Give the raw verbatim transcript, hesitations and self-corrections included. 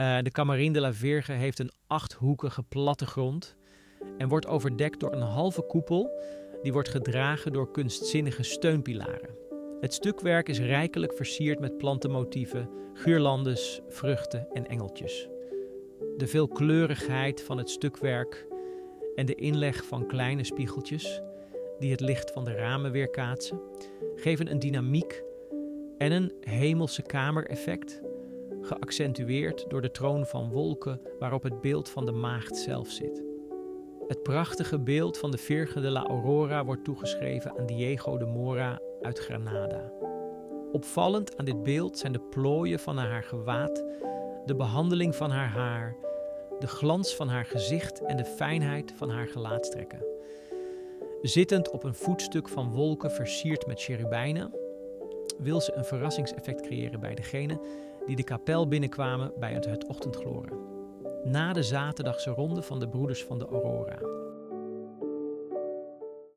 Uh, de Camarine de la Virge heeft een achthoekige plattegrond en wordt overdekt door een halve koepel die wordt gedragen door kunstzinnige steunpilaren. Het stukwerk is rijkelijk versierd met plantenmotieven, guirlandes, vruchten en engeltjes. De veelkleurigheid van het stukwerk en de inleg van kleine spiegeltjes die het licht van de ramen weerkaatsen, geven een dynamiek en een hemelse kamereffect, geaccentueerd door de troon van wolken waarop het beeld van de maagd zelf zit. Het prachtige beeld van de Virgen de la Aurora wordt toegeschreven aan Diego de Mora uit Granada. Opvallend aan dit beeld zijn de plooien van haar gewaad, de behandeling van haar haar, de glans van haar gezicht en de fijnheid van haar gelaatstrekken. Zittend op een voetstuk van wolken versierd met cherubijnen, wil ze een verrassingseffect creëren bij degenen die de kapel binnenkwamen bij het ochtendgloren. Na de zaterdagse ronde van de Broeders van de Aurora.